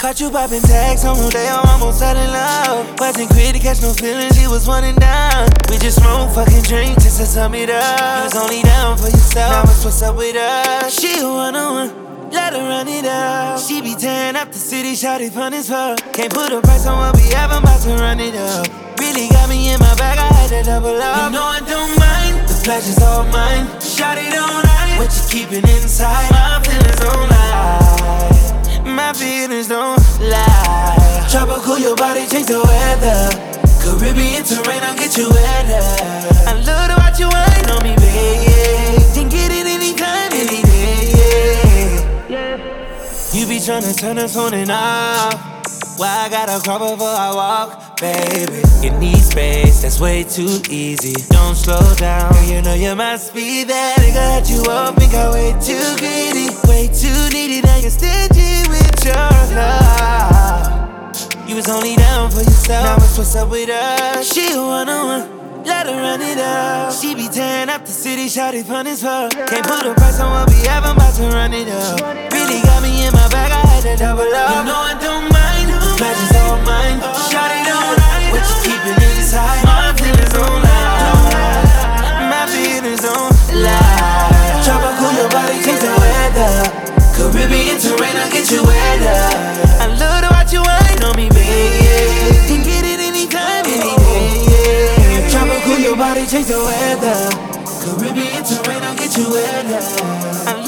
Caught you popping tags on day, I'm almost out in love. Wasn't quick to catch no feelings, he was one and down. We just smoke, fucking drink, just to sum it up. You was only down for yourself, now it's what's up with us. She a one-on-one, let her run it up. She be tearing up the city, shawty fun as fuck. Can't put a price on what we have, I'm about to run it up. Really got me in my bag, I had to double up. You know I don't mind, the pleasure's all mine. Shawty don't hide, what you keeping inside. My feelings don't lie, my feelings don't lie. Tropical, your body change the weather. Caribbean terrain, I'll get you wetter. I love to watch you wine on me, babe. Can get it anytime, any day. You be tryna turn us on and off. Why I gotta crawl before I walk, baby? You need space, that's way too easy. Don't slow down, you know you must be that nigga that you up and got way too greedy, way too needy. Now you're stingy with your love. You was only down for yourself, now it's what's up with us. She a one-on-one, let her run it up. She be tearing up the city, shawty fun as fuck. Can't put a price on what we have, I'm about to run it up. Really got me in my bag, I had to double up. You know I don't mind, the pleasure's all mine. Shawty don't hide, what you keeping inside. My feelings don't lie, my feelings don't lie. Tropical, your body change the weather. Caribbean terrain, I'll get you wetter. I love to watch you wine on me, babe. Can get it anytime, any day. Tropical, your body change the weather. Caribbean terrain, I'll get you wetter.